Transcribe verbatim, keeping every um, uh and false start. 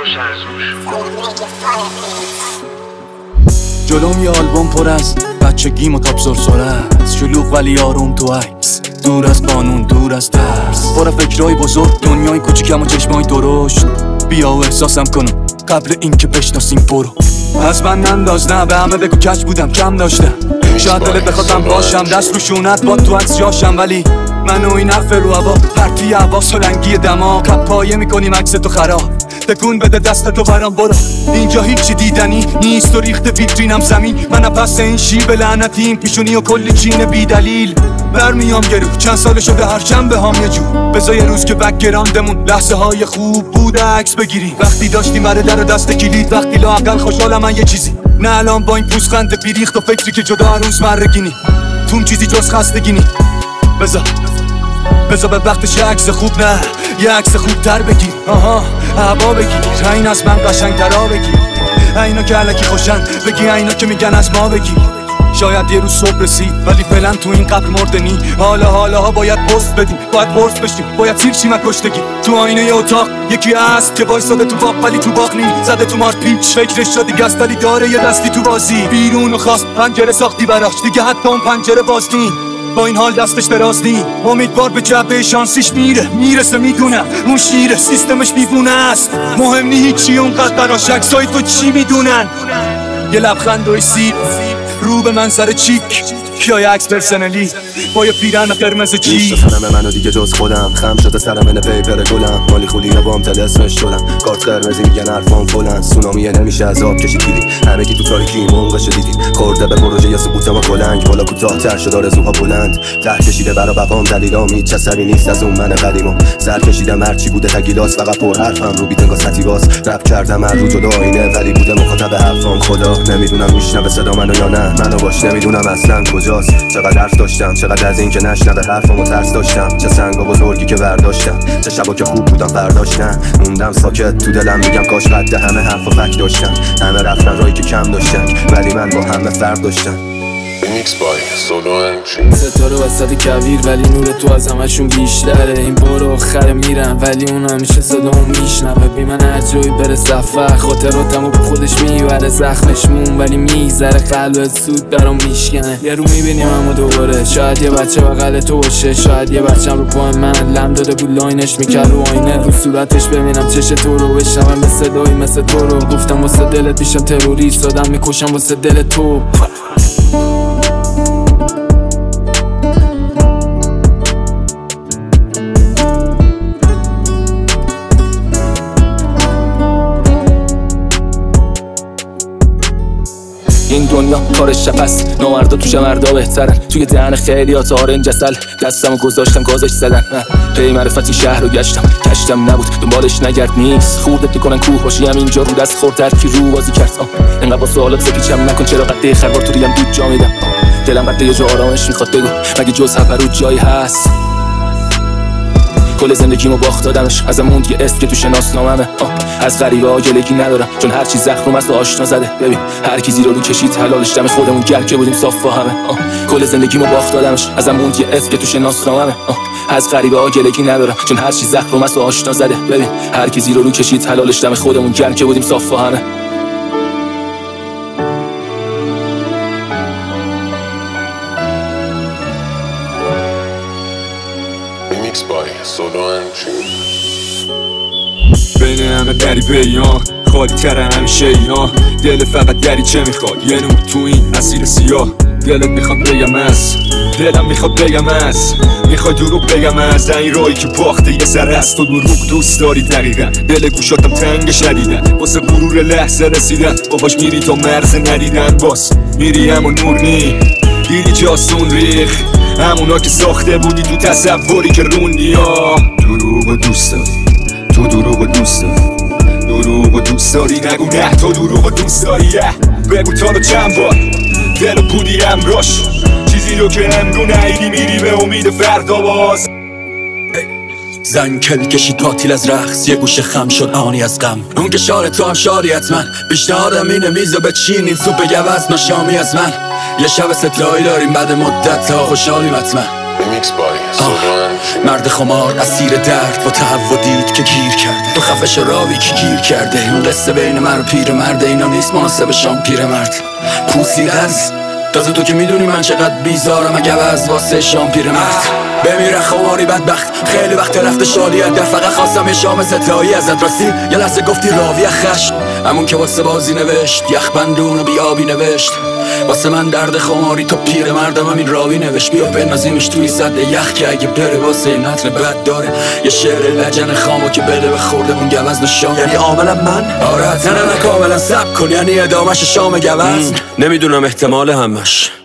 جلوم یه آلبوم پر از بچگیم و تابزور سرعت، شلوغ ولی آروم تو عکس، دور از قانون دور از ترس، پر فکرای بزرگ، دنیای کوچیکم و چشمای درشت. بیا و احساسم کنم قبل اینکه بشناسیم برو. از من ننداز، نه به همه بگو کج بودم کم داشتم. شاید دلت بخوادم باشم، دست رو شونت با تو عکس جاشم، ولی منو این حرف رو هوا پرتی هوا سلنگی دماغ کپ پایه میکنیم عکس تو خراب. تکون بده دست تو برام برو، اینجا هیچی دیدنی نیست و ریخت ویترینم زمین. من پس این شیب لعنتیم پیشونی و کلی چین بی دلیل برمیام گرو. چند سال شده هر شنبه هم یه جو بذار یه روز که بکگراندمون لحظه های خوب بوده عکس بگیریم. وقتی داشتیم بره در دست کلید، وقتی لااقل خوشحالم من یه چیزی، نه الان با این پوزخند بیریخت و فکری که جدا عروس مرگینی توم چیزی جز خستگینی. بذار بذار به وقتش یه عکس خوب، نه یه عکس خوب تر بگیر. آها هوا بگیر، این از من قشنگ ترا بگیر، اینا که علکی خوشن بگی، اینا که میگن از ما بگیر. شاید یه روز صبح رسید ولی فعلا تو این قبر مردنی. حالا حالا ها باید پست بدیم، باید برس بشیم، باید سیر شیم از کشتگی. تو آینه یه اتاق یکی هست که وایساده تو باغ ولی تو باغ نی، زده تو مارت پیچ فکرش شدی گست ولی داره یه دستی تو بازی. بیرون و خواست پنجره ساختی براش، دیگه حتی اون پنجره باز نی. با این حال دستش دراز نی، امیدوار به جبه شانسیش میره میرسه. میدونم اون شیره سیستمش میبونه است، مهم نی هیچی اونقدر براش عکسای تو چی میدونن. یه لبخند و سیر رو به من سر چیک، یا یه عکس پرسنلی با یه پیرن قرمز چی. میشناسنم منو دیگه جز خودم، خم شده سرم اینه پیپر گلم، مالی خولی بام تلسمش شدم، کارت قرمزی میگن حرفام فلان، سونامیه نمیشه از آب کشید کلید، همه کی تو تاریکی منقش دیدید، خورده به پروژه یا سقوطم و کلنگ، بالا کوتاه تر شد آرزوها بلند، ته کشیده برا بقام دلیلام هیچ اثری نیست از اون من قدیمم، سر کشیدم هرچی بوده تگیلاس، فقط پر حرفم رو بیت انگار سطحی باز، رپ کردم هر رو جدا آینه ولی بوده مخاطب حرفام. خدا نمیدونم میشنوه صدا منو یا نه، منو باش نمیدونم اصلا کجاست. چقدر حرف داشتم، چقدر از این که نشنوه حرفمو ترس داشتم، چه سنگا بزرگی که برداشتم، چه شبا که خوب بودم برداشتن. موندم ساکت تو دلم میگم کاش قد همه حرف و فک داشتم، همه رفتن رایی که کم داشتن ولی من با همه فرق داشتم. میکس بای سولو انچین ستاره وسط کویر ولی نور تو از همشون بیشتره. این برو آخره میرم ولی اون همیشه صدامو میشنوه. بی من هر جایی بره سفر خاطراتمو به خودش میبره، زخمش مون ولی میذاره قلب سود برام میشکنه. یه رو میبینیم همو دوباره، شاید یه بچه بغل تو باشه، شاید یه بچم رو پای من لم داده بود لاینش میکرد رو آینه، رو صورتش ببینم چش تو رو، بشنوم به صدایی مثل تو رو. گفتم واسه دلت میشم تروریست، آدم میکشم واسه دل تو. این دنیا کارش شپس، نامردا توش مردا بهترن، توی دهن خیلی ها تارنج اصل، دستمو گذاشتم گازش زدن. پی معرفتی شهر رو گشتم کشتم نبود دنبالش نگرد نیست، خوردت میکنن کوه باشی هم اینجا رو دست خورد هر کی رو بازی کرد. انقدر با سوالات سپیچم نکن، چرا قده خربار تو ریم دود جا میدم. دلم قده یه جا آرامش میخواد، بگو مگه جز هپرو جایی هست. کل زندگیمو باخت دادمش، ازم موند یه اسم که تو شناسناممه. از غریبه ها گلگی ندارم چون هر چی زخم است و آشنا زده. ببین هر کی زیرو رو کشید حلالش دم خودمون گرم که بودیم صاف با همه. کل زندگیمو باخت دادمش، ازم موند یه اسم که تو شناسناممه. از غریبه ها گلگی ندارم چون هر چی زخم است و آشنا زده. ببین هر کی زیرو رو کشید حلالش دم خودمون گرم که بودیم صاف با همه. میکس بای سولو انچین بین همه دری بیان خالی تره همیشه اینا، دل فقط دری چه میخواد یه نور تو این اسیر سیاه. دلت میخواد بگم از دلم میخواد بگم از میخواد دروغ بگم از این رایی که باخته یه سر است. تو دروغ دوست داری دقیقا، دل گوشاتم تنگ شدیدن واسه غرور لحظه رسیدن، باهاش میری تا مرز ندیدن، باز میری همون نور نی دیدی جاسون ریخ، همونا که ساخته بودی تو تصوری که روندی ها. دروغ دوست داری، تو دروغ دوست داری، دروغ دوست داری، نگو نه تو دروغ دوست داری. بگو تا رو چند بار دل بودی امراش، چیزی رو که امرو نهیدی میری به امید فردا باز. زن کل کشید پاتیل از رقص، یه گوشه خم شد آنی از غم. اون که شار تو هم شاری حتما، پیشنهادم اینه میزو بچینیم سوپ گوز نشامی از من. یه شب ستایی داریم بعد مدت تا خوشحالیم حتما. Remix by Solo and مرد خمار اسیر درد با تهوع دید که گیر کرده تو خفش راوی که گیر کرده این قصه بین من و پیر مرده اینا نیست مناسب شام پیر مرد پوسیده از تازه تو که میدونی من چقدر بیزارم اگه از واسه شام پیر مرد بمیره خماری بدبخت خیلی وقت رفته شالیت در فقط خواستم یه شام ستایی ازت راستی یه لحظه گفتی راوی خشم همون که واسه بازی نوشت یخ بندون و بیابی نوشت واسه من درد خماری تو پیر مردم همین راوی نوشت بیا بنازیمش توی صد یخ که اگه بره واسه این نتن بد داره یه شعر لجن خامو که بده به خورده اون گوز نشام یعنی عاملا من آره نه نه کاملا سب کن یعنی ادامش شام گوز نمیدونم احتمال همش